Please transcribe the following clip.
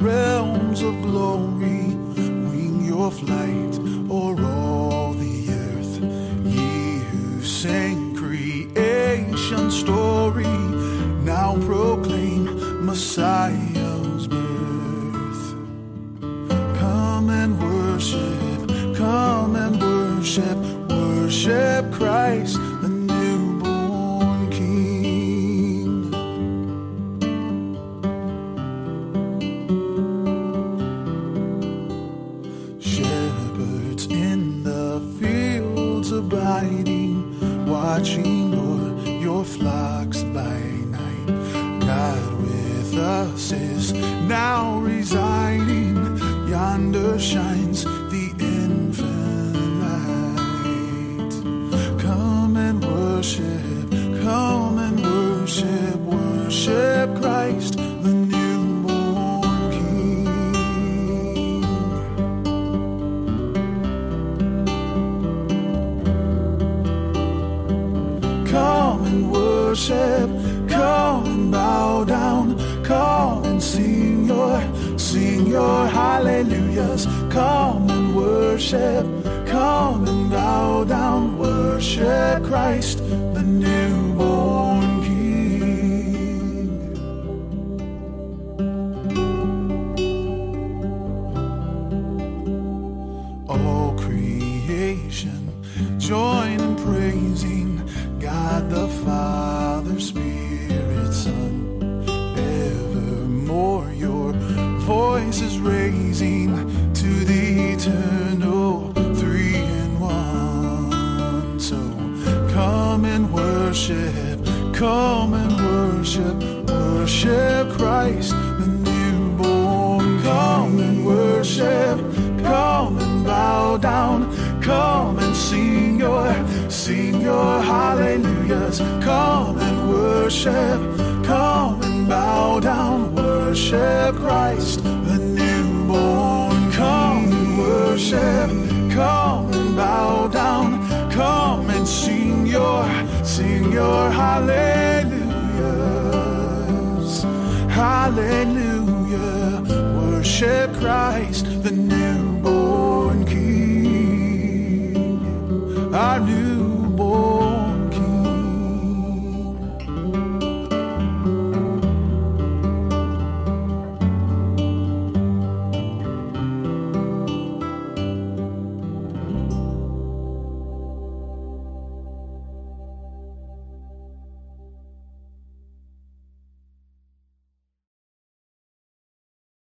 realms of glory, wing your flight o'er all the earth. Ye who sang creation's story, now proclaim Messiah's birth. Come and worship, worship Christ, the newborn King. Shepherds in the fields abiding, watching o'er your flocks by night. God with us is now residing, yonder shines the infant light. Come and worship, worship Christ, the newborn King. Come and worship, come and bow down, come and sing your hallelujahs. Come and worship, come and bow down, worship Christ, the newborn King. All creation join in praising God the Father, Spirit, Son. Evermore your voice is raising to the eternal three in one. So come and worship, worship Christ, the newborn. Come and worship, come and bow down, come and sing your hallelujahs. Come and worship, come and bow down, worship Christ, the newborn. Come and worship, come and bow down, come and sing your hallelujahs. Hallelujah, worship Christ, the